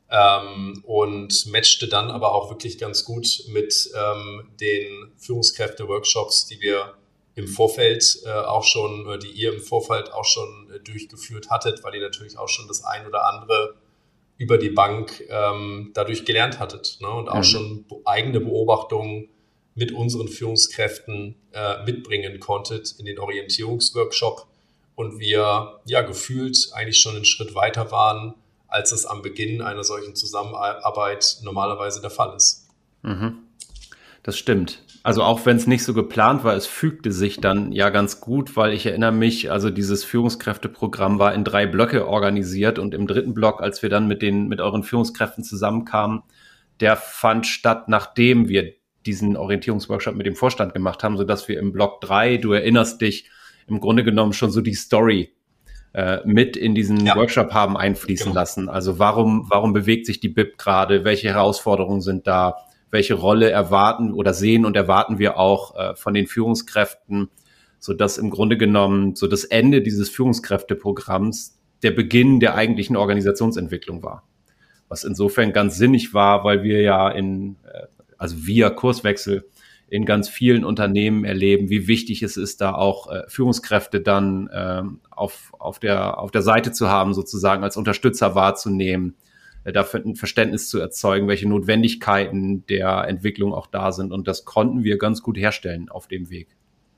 Ähm, und matchte dann aber auch wirklich ganz gut mit ähm, den Führungskräfte-Workshops, die wir im Vorfeld äh, auch schon, oder die ihr im Vorfeld auch schon äh, durchgeführt hattet, weil ihr natürlich auch schon das ein oder andere über die Bank ähm, dadurch gelernt hattet, ne? Und auch mhm. schon eigene Beobachtungen mit unseren Führungskräften äh, mitbringen konntet in den Orientierungsworkshop und wir ja gefühlt eigentlich schon einen Schritt weiter waren, als es am Beginn einer solchen Zusammenarbeit normalerweise der Fall ist. Mhm. Das stimmt. Also auch wenn es nicht so geplant war, es fügte sich dann ja ganz gut, weil ich erinnere mich, also dieses Führungskräfteprogramm war in drei Blöcke organisiert und im dritten Block, als wir dann mit den mit euren Führungskräften zusammenkamen, der fand statt, nachdem wir diesen Orientierungsworkshop mit dem Vorstand gemacht haben, sodass wir im Block drei, du erinnerst dich, im Grunde genommen schon so die Story äh, mit in diesen ja. Workshop haben einfließen genau. lassen. Also warum, warum bewegt sich die B I P gerade? Welche Herausforderungen sind da? Welche Rolle erwarten oder sehen und erwarten wir auch äh, von den Führungskräften, sodass im Grunde genommen so das Ende dieses Führungskräfteprogramms der Beginn der eigentlichen Organisationsentwicklung war. Was insofern ganz sinnig war, weil wir ja in, äh, also via Kurswechsel in ganz vielen Unternehmen erleben, wie wichtig es ist, da auch äh, Führungskräfte dann äh, auf, auf der, auf der Seite zu haben, sozusagen als Unterstützer wahrzunehmen, dafür ein Verständnis zu erzeugen, welche Notwendigkeiten der Entwicklung auch da sind. Und das konnten wir ganz gut herstellen auf dem Weg.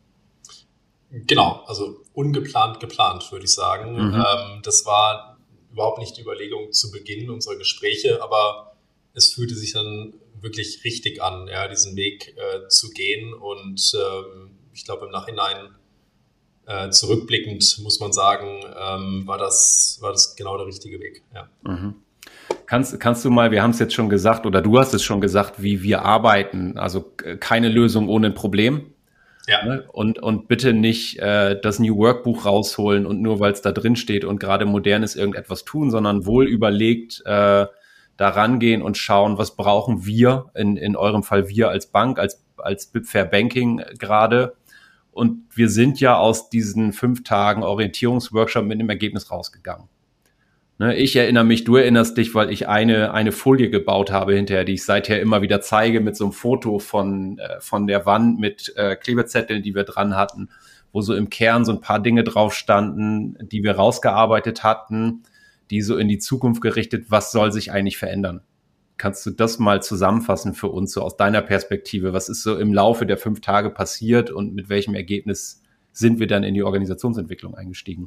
Genau, also ungeplant geplant, würde ich sagen. Mhm. Ähm, das war überhaupt nicht die Überlegung zu Beginn unserer Gespräche, aber es fühlte sich dann wirklich richtig an, ja, diesen Weg äh, zu gehen. Und ähm, ich glaube, im Nachhinein äh, zurückblickend muss man sagen, ähm, war das, war das genau der richtige Weg. Ja. Mhm. Kannst, kannst du mal, wir haben es jetzt schon gesagt, oder du hast es schon gesagt, wie wir arbeiten. Also keine Lösung ohne ein Problem. Ja. Ne? Und, und bitte nicht äh, das New Work Buch rausholen und nur weil es da drin steht und gerade modern ist, irgendetwas tun, sondern wohl überlegt äh, da rangehen und schauen, was brauchen wir, in, in eurem Fall wir als Bank, als, als B I P Fair Banking gerade. Und wir sind ja aus diesen fünf Tagen Orientierungsworkshop mit einem Ergebnis rausgegangen. Ich erinnere mich, du erinnerst dich, weil ich eine eine Folie gebaut habe hinterher, die ich seither immer wieder zeige mit so einem Foto von äh, von der Wand mit äh, Klebezetteln, die wir dran hatten, wo so im Kern so ein paar Dinge drauf standen, die wir rausgearbeitet hatten, die so in die Zukunft gerichtet, was soll sich eigentlich verändern? Kannst du das mal zusammenfassen für uns, so aus deiner Perspektive? Was ist so im Laufe der fünf Tage passiert und mit welchem Ergebnis sind wir dann in die Organisationsentwicklung eingestiegen?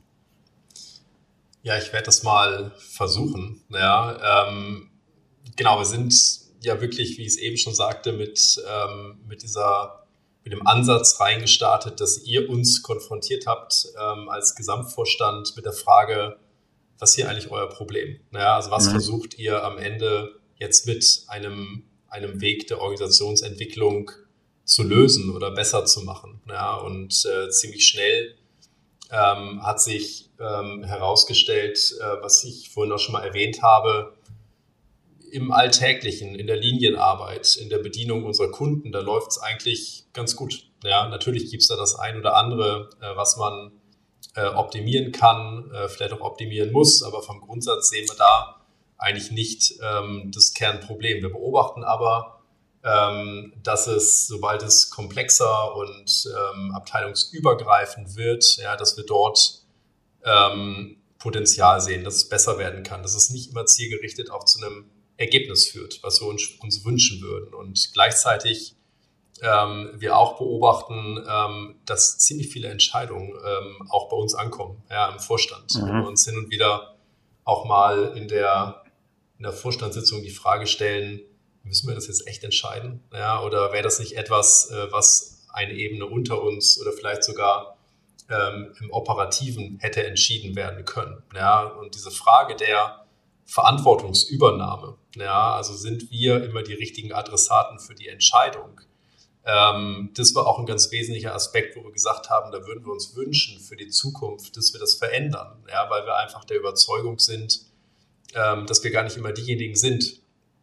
Ja, ich werde das mal versuchen. Ja, ähm, genau, wir sind ja wirklich, wie ich es eben schon sagte, mit, ähm, mit, dieser, mit dem Ansatz reingestartet, dass ihr uns konfrontiert habt ähm, als Gesamtvorstand mit der Frage, was ist hier eigentlich euer Problem? Ja, also was mhm. versucht ihr am Ende jetzt mit einem, einem Weg der Organisationsentwicklung zu lösen oder besser zu machen? Ja, und äh, ziemlich schnell ähm, hat sich ähm, herausgestellt, äh, was ich vorhin auch schon mal erwähnt habe, im Alltäglichen, in der Linienarbeit, in der Bedienung unserer Kunden, da läuft es eigentlich ganz gut. Ja, natürlich gibt es da das ein oder andere, äh, was man äh, optimieren kann, äh, vielleicht auch optimieren muss, aber vom Grundsatz sehen wir da eigentlich nicht ähm, das Kernproblem. Wir beobachten aber, ähm, dass es, sobald es komplexer und ähm, abteilungsübergreifend wird, ja, dass wir dort ähm, Potenzial sehen, dass es besser werden kann, dass es nicht immer zielgerichtet auch zu einem Ergebnis führt, was wir uns, uns wünschen würden. Und gleichzeitig ähm, wir auch beobachten, ähm, dass ziemlich viele Entscheidungen ähm, auch bei uns ankommen, ja, im Vorstand. Mhm. Wenn wir uns hin und wieder auch mal in der, in der Vorstandssitzung die Frage stellen, müssen wir das jetzt echt entscheiden? Ja, oder wäre das nicht etwas, äh, was eine Ebene unter uns oder vielleicht sogar ähm, im Operativen hätte entschieden werden können? Ja, und diese Frage der Verantwortungsübernahme, ja, also sind wir immer die richtigen Adressaten für die Entscheidung? Ähm, das war auch ein ganz wesentlicher Aspekt, wo wir gesagt haben, da würden wir uns wünschen für die Zukunft, dass wir das verändern, ja, weil wir einfach der Überzeugung sind, ähm, dass wir gar nicht immer diejenigen sind,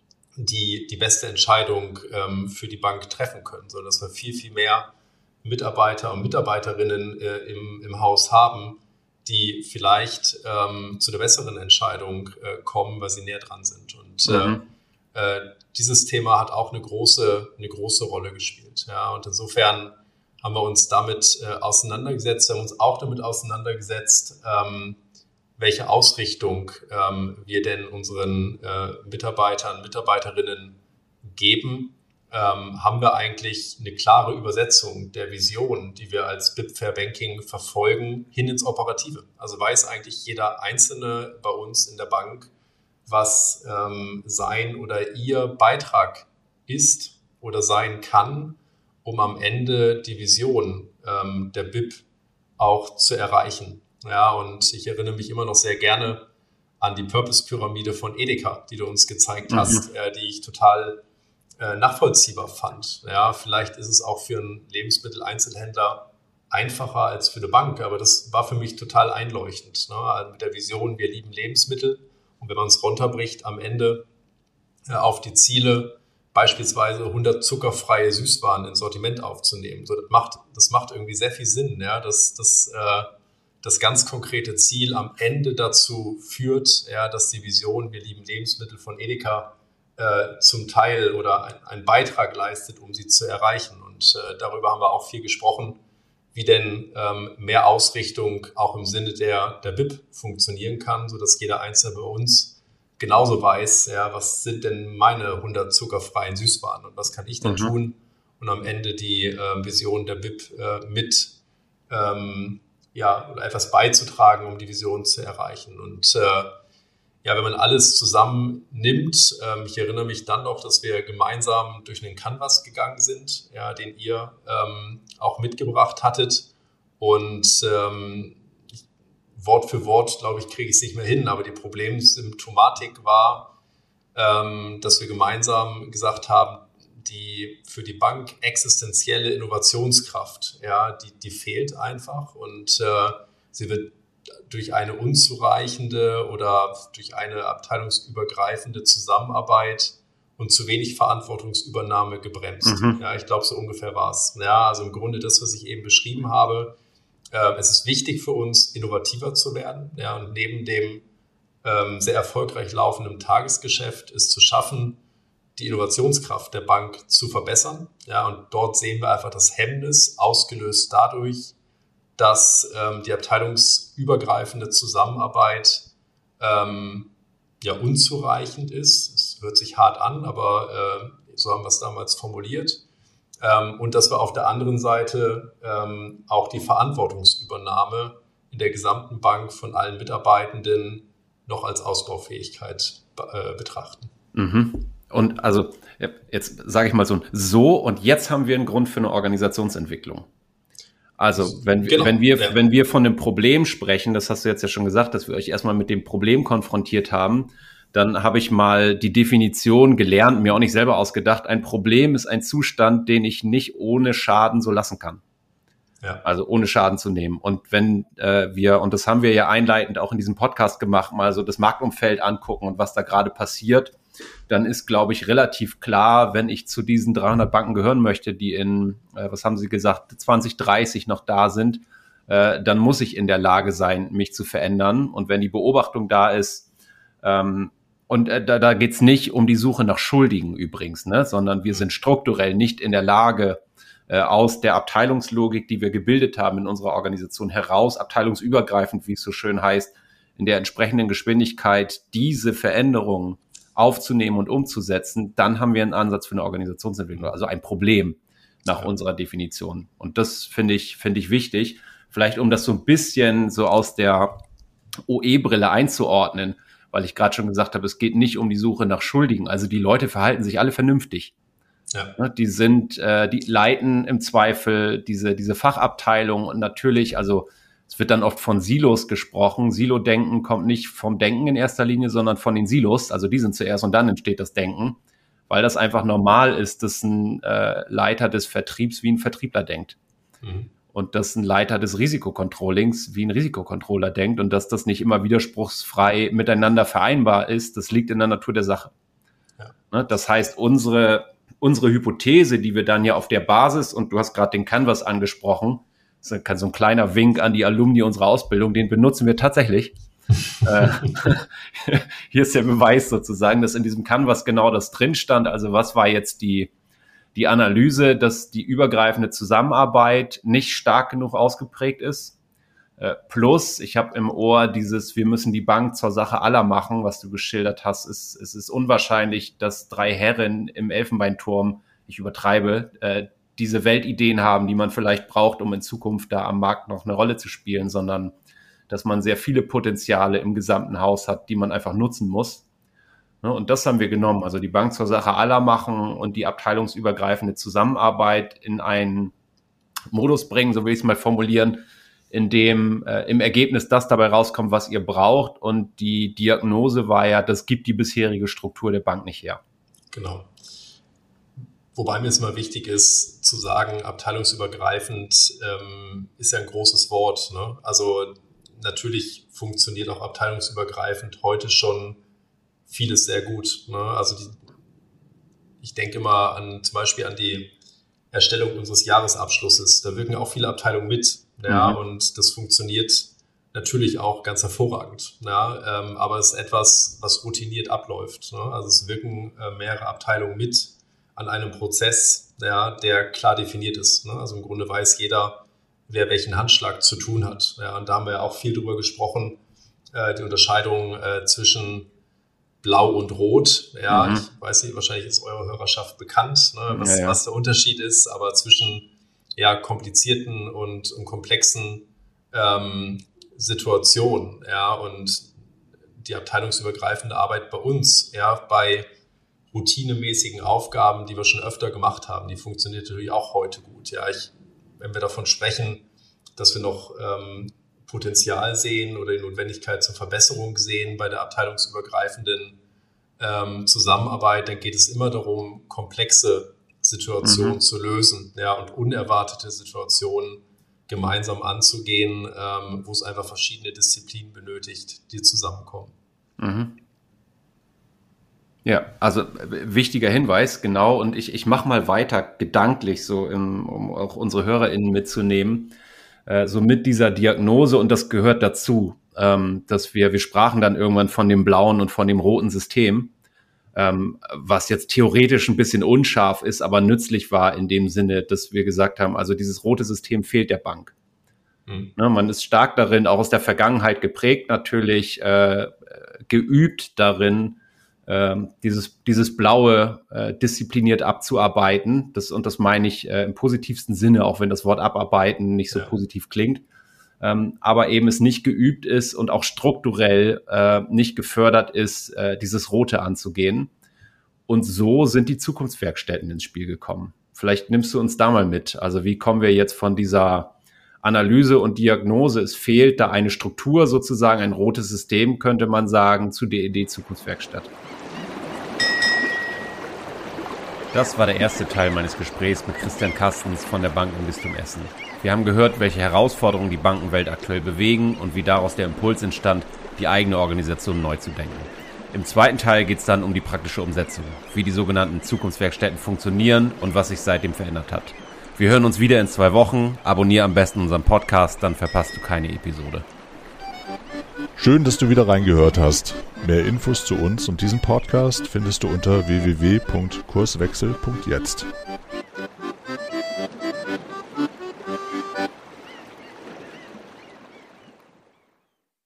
die die beste Entscheidung ähm, für die Bank treffen können, sondern dass wir viel, viel mehr Mitarbeiter und Mitarbeiterinnen äh, im, im Haus haben, die vielleicht ähm, zu einer besseren Entscheidung äh, kommen, weil sie näher dran sind. Und mhm. äh, äh, dieses Thema hat auch eine große, eine große Rolle gespielt. Ja? Und insofern haben wir uns damit äh, auseinandergesetzt, wir haben uns auch damit auseinandergesetzt, ähm, welche Ausrichtung ähm, wir denn unseren äh, Mitarbeitern, Mitarbeiterinnen geben. Ähm, haben wir eigentlich eine klare Übersetzung der Vision, die wir als B I P Fair Banking verfolgen, hin ins Operative. Also weiß eigentlich jeder Einzelne bei uns in der Bank, was ähm, sein oder ihr Beitrag ist oder sein kann, um am Ende die Vision ähm, der B I P auch zu erreichen. Ja, und ich erinnere mich immer noch sehr gerne an die Purpose-Pyramide von Edeka, die du uns gezeigt hast, mhm. äh, die ich total äh, nachvollziehbar fand. Ja, vielleicht ist es auch für einen Lebensmitteleinzelhändler einfacher als für eine Bank, aber das war für mich total einleuchtend. Ne? Also mit der Vision, wir lieben Lebensmittel, und wenn man es runterbricht, am Ende äh, auf die Ziele, beispielsweise hundert zuckerfreie Süßwaren ins Sortiment aufzunehmen. So, das macht, das macht irgendwie sehr viel Sinn, ja, dass das äh, das ganz konkrete Ziel am Ende dazu führt, ja, dass die Vision, wir lieben Lebensmittel von Edeka, äh, zum Teil oder ein, einen Beitrag leistet, um sie zu erreichen. Und äh, darüber haben wir auch viel gesprochen, wie denn ähm, mehr Ausrichtung auch im Sinne der, der B I P funktionieren kann, sodass jeder Einzelne bei uns genauso weiß, ja, was sind denn meine hundert zuckerfreien Süßwaren und was kann ich denn mhm. tun, und am Ende die äh, Vision der B I P äh, mit ähm, ja, oder etwas beizutragen, um die Vision zu erreichen. Und äh, ja, wenn man alles zusammen nimmt, ähm, ich erinnere mich dann noch, dass wir gemeinsam durch einen Canvas gegangen sind, ja, den ihr ähm, auch mitgebracht hattet. Und ähm, ich, Wort für Wort, glaube ich, kriege ich es nicht mehr hin, aber die Problemsymptomatik war, ähm, dass wir gemeinsam gesagt haben, die für die Bank existenzielle Innovationskraft, ja, die, die fehlt einfach, und äh, sie wird durch eine unzureichende oder durch eine abteilungsübergreifende Zusammenarbeit und zu wenig Verantwortungsübernahme gebremst. Mhm. Ja, ich glaube, so ungefähr war es. Ja, also im Grunde das, was ich eben beschrieben habe. Äh, es ist wichtig für uns, innovativer zu werden. Ja, und neben dem ähm, sehr erfolgreich laufenden Tagesgeschäft ist zu schaffen, die Innovationskraft der Bank zu verbessern. Ja, und dort sehen wir einfach das Hemmnis, ausgelöst dadurch, dass ähm, die abteilungsübergreifende Zusammenarbeit ähm, ja unzureichend ist. Es hört sich hart an, aber äh, so haben wir es damals formuliert. Ähm, und dass wir auf der anderen Seite ähm, auch die Verantwortungsübernahme in der gesamten Bank von allen Mitarbeitenden noch als Ausbaufähigkeit äh, betrachten. Mhm. Und also jetzt sage ich mal so, so und jetzt haben wir einen Grund für eine Organisationsentwicklung. Also wenn, genau, wenn, wir, ja. wenn wir von dem Problem sprechen, das hast du jetzt ja schon gesagt, dass wir euch erstmal mit dem Problem konfrontiert haben, dann habe ich mal die Definition gelernt, mir auch nicht selber ausgedacht. Ein Problem ist ein Zustand, den ich nicht ohne Schaden so lassen kann. Ja. Also ohne Schaden zu nehmen. Und wenn äh, wir, und das haben wir ja einleitend auch in diesem Podcast gemacht, mal so das Marktumfeld angucken und was da gerade passiert, dann ist, glaube ich, relativ klar, wenn ich zu diesen dreihundert Banken gehören möchte, die in, äh, was haben Sie gesagt, zwanzig dreißig noch da sind, äh, dann muss ich in der Lage sein, mich zu verändern. Und wenn die Beobachtung da ist, ähm, und äh, da, da geht es nicht um die Suche nach Schuldigen übrigens, ne, sondern wir sind strukturell nicht in der Lage, äh, aus der Abteilungslogik, die wir gebildet haben in unserer Organisation heraus, abteilungsübergreifend, wie es so schön heißt, in der entsprechenden Geschwindigkeit diese Veränderungen aufzunehmen und umzusetzen, dann haben wir einen Ansatz für eine Organisationsentwicklung, also ein Problem. nach ja. unserer Definition. Und das finde ich, finde ich wichtig. Vielleicht um das so ein bisschen so aus der O E-Brille einzuordnen, weil ich gerade schon gesagt habe, es geht nicht um die Suche nach Schuldigen. Also die Leute verhalten sich alle vernünftig. Ja. Die sind, äh, die leiten im Zweifel diese, diese Fachabteilung und natürlich, also es wird dann oft von Silos gesprochen. Silo-Denken kommt nicht vom Denken in erster Linie, sondern von den Silos. Also die sind zuerst und dann entsteht das Denken, weil das einfach normal ist, dass ein äh, Leiter des Vertriebs wie ein Vertriebler denkt. Mhm. Und dass ein Leiter des Risikocontrollings wie ein Risikocontroller denkt und dass das nicht immer widerspruchsfrei miteinander vereinbar ist, das liegt in der Natur der Sache. Ja. Ne? Das heißt, unsere, unsere Hypothese, die wir dann ja auf der Basis, und du hast gerade den Canvas angesprochen, das ist so ein kleiner Wink an die Alumni unserer Ausbildung, den benutzen wir tatsächlich. äh, hier ist der Beweis sozusagen, dass in diesem Canvas genau das drin stand. Also was war jetzt die, die Analyse, dass die übergreifende Zusammenarbeit nicht stark genug ausgeprägt ist. Äh, plus, ich habe im Ohr dieses, wir müssen die Bank zur Sache aller machen, was du geschildert hast. Es, es ist unwahrscheinlich, dass drei Herren im Elfenbeinturm, ich übertreibe, äh, diese Weltideen haben, die man vielleicht braucht, um in Zukunft da am Markt noch eine Rolle zu spielen, sondern dass man sehr viele Potenziale im gesamten Haus hat, die man einfach nutzen muss. Und das haben wir genommen, also die Bank zur Sache aller machen und die abteilungsübergreifende Zusammenarbeit in einen Modus bringen, so will ich es mal formulieren, in dem äh, im Ergebnis das dabei rauskommt, was ihr braucht. Und die Diagnose war ja, das gibt die bisherige Struktur der Bank nicht her. Genau. Wobei mir es mal wichtig ist, zu sagen, abteilungsübergreifend ähm, ist ja ein großes Wort. Ne? Also natürlich funktioniert auch abteilungsübergreifend heute schon vieles sehr gut. Ne? Also die, ich denke mal an zum Beispiel an die Erstellung unseres Jahresabschlusses. Da wirken auch viele Abteilungen mit. Ja? Mhm. Und das funktioniert natürlich auch ganz hervorragend. Ja? Ähm, aber es ist etwas, was routiniert abläuft. Ne? Also es wirken äh, mehrere Abteilungen mit an einem Prozess, ja, der klar definiert ist. Ne? Also im Grunde weiß jeder, wer welchen Handschlag zu tun hat. Ja, und da haben wir ja auch viel drüber gesprochen, äh, die Unterscheidung äh, zwischen Blau und Rot. Ja, mhm. Ich weiß nicht, wahrscheinlich ist eure Hörerschaft bekannt, ne, was, ja, ja. was der Unterschied ist, aber zwischen ja, komplizierten und, und komplexen ähm, Situationen, ja, und die abteilungsübergreifende Arbeit bei uns, ja, bei routinemäßigen Aufgaben, die wir schon öfter gemacht haben, die funktioniert natürlich auch heute gut. Ja, ich, wenn wir davon sprechen, dass wir noch ähm, Potenzial sehen oder die Notwendigkeit zur Verbesserung sehen bei der abteilungsübergreifenden ähm, Zusammenarbeit, dann geht es immer darum, komplexe Situationen mhm. zu lösen, ja, und unerwartete Situationen gemeinsam anzugehen, ähm, wo es einfach verschiedene Disziplinen benötigt, die zusammenkommen. Mhm. Ja, also wichtiger Hinweis, genau. Und ich, ich mache mal weiter gedanklich, so im, um auch unsere HörerInnen mitzunehmen, äh, so mit dieser Diagnose. Und das gehört dazu, ähm, dass wir, wir sprachen dann irgendwann von dem blauen und von dem roten System, ähm, was jetzt theoretisch ein bisschen unscharf ist, aber nützlich war in dem Sinne, dass wir gesagt haben, also dieses rote System fehlt der Bank. Mhm. Ne, man ist stark darin, auch aus der Vergangenheit geprägt natürlich, äh, geübt darin, dieses, dieses Blaue äh, diszipliniert abzuarbeiten. Das, und das meine ich äh, im positivsten Sinne, auch wenn das Wort abarbeiten nicht so ja. positiv klingt. Ähm, aber eben es nicht geübt ist und auch strukturell äh, nicht gefördert ist, äh, dieses Rote anzugehen. Und so sind die Zukunftswerkstätten ins Spiel gekommen. Vielleicht nimmst du uns da mal mit. Also wie kommen wir jetzt von dieser Analyse und Diagnose, es fehlt da eine Struktur sozusagen, ein rotes System, könnte man sagen, zu der Idee Zukunftswerkstatt. Das war der erste Teil meines Gesprächs mit Christian Kastens von der Bank im Bistum Essen. Wir haben gehört, welche Herausforderungen die Bankenwelt aktuell bewegen und wie daraus der Impuls entstand, die eigene Organisation neu zu denken. Im zweiten Teil geht es dann um die praktische Umsetzung, wie die sogenannten Zukunftswerkstätten funktionieren und was sich seitdem verändert hat. Wir hören uns wieder in zwei Wochen. Abonniere am besten unseren Podcast, dann verpasst du keine Episode. Schön, dass du wieder reingehört hast. Mehr Infos zu uns und diesem Podcast findest du unter w w w punkt kurswechsel punkt jetzt.